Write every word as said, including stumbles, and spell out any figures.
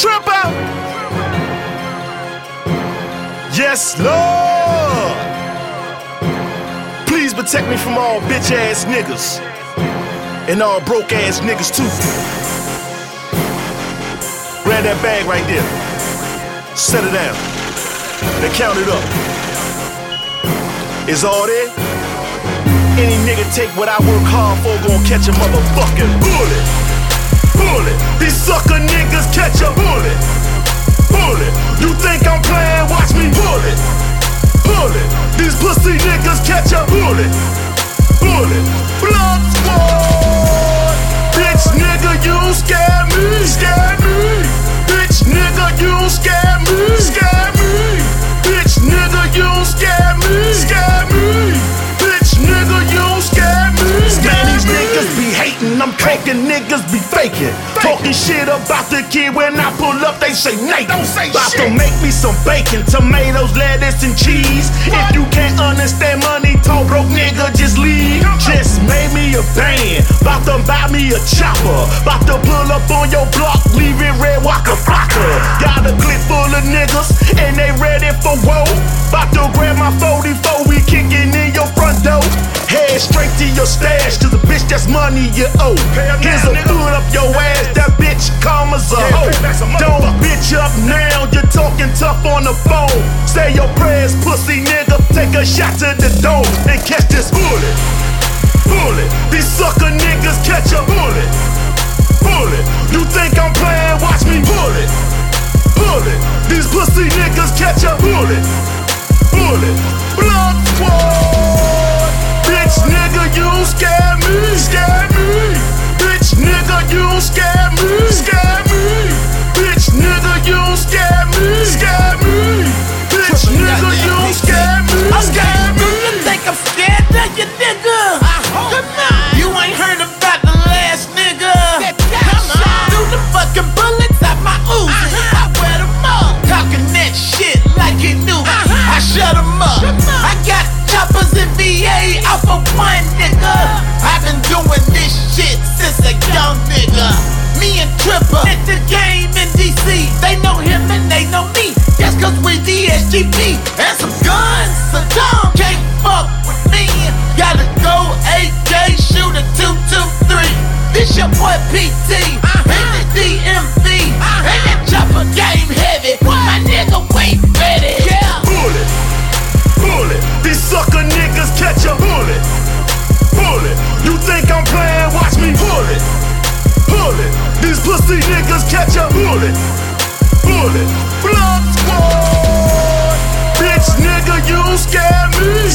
tripper. Yes, Lord. Please protect me from all bitch ass niggas and all broke ass niggas too. Grab that bag right there. Set it down. Then count it up. Is all there? Any nigga take what I work hard for gon' catch a motherfucking bullet. Bullet. These sucker niggas catch a bullet. Bullet. You think I'm playing? Watch me pull it. Pull it. These pussy niggas catch a bullet. Bullet. Blood squad. Bitch nigga, you scare me. Scare me. Bitch nigga, you scare me. Scare me. Bitch nigga, you scare me. Scare me. Bitch nigga, you scare me. Man, these niggas be hating. I'm cranking, niggas be faking. Talking shit about the kid when I pull up, they say Nate. Don't say shit. About to make me some bacon, tomatoes, lettuce, and cheese. If you can't understand money talk, broke nigga, just leave. Just made me a band, about to buy me a chopper. About to pull up on your block, leave it red, waka flocka. Got a clip full of niggas, and they ready for woe. About to grab my forty-four, we kicking in your front door. Head straight to your stash, cause a bitch that's money you owe. Here's a foot up your ass, that bitch calm as a hoe. Don't bitch up now, you're talking tough on the phone. Say your prayers, pussy nigga, take a shot to the dome and catch this bullet. Bullet. These sucker niggas catch a bullet. Bullet. You think I'm playing? Watch me pull it. Pull it. These pussy niggas catch a bullet. Bullet. Blood squad. Bitch nigga, you scare me. Scare me. Bitch nigga, you scare me. Scare me. Bitch nigga, you scare me. Scare me. Bitch nigga, you scare me. Scare me. You think I'm scared of you, nigga? Come on. You ain't heard about the last nigga. Come on. Threw the fucking bullets out my Uzi. I wear them up. Talking that shit like he knew. I shut him up. I got choppers in V A off of one nigga. I've been doing this shit since a young nigga. Me and Tripper at the game in D C. They know him and they know me. Just cause we D S G P and some guns. Saddam can't fuck with me. Gotta go A K, shoot a two two three. This your boy P T and the D M V. And that chopper game heavy. My nigga wait ready. Yeah. Bullet. Bullet. These sucker niggas catch a bullet. Bullet. You think I'm playing? Watch me pull it. Pull it. These pussy niggas catch a bullet. Bullet. Blood squad. Bitch nigga, you scare me.